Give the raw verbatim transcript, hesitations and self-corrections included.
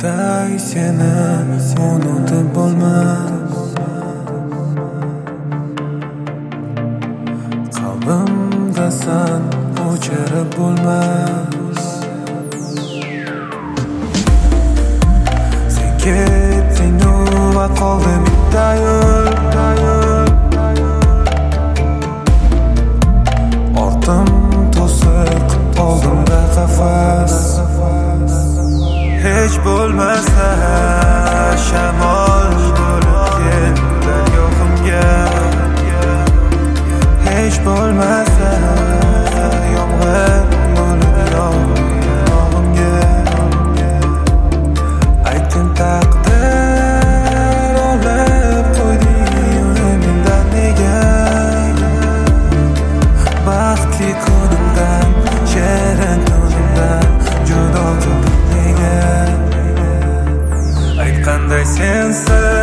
qanday seni unutib bo'lmas. Qalbimda san o'chirib bo'lmas. Sen ketding va qoldi bitta yo'l. Ortim to'siq, oldimda qafas. Hech bo'lmasa shamol bo'lib kel daryoximga. Hech bo'lmasa yomg'ir bo'lib yog'imga. Aytdim taqdir olib qo'yding yonimdan nega? Baxtli kunimdan, shirin kunimdan judo qilding nega? Ayt qanday sensiz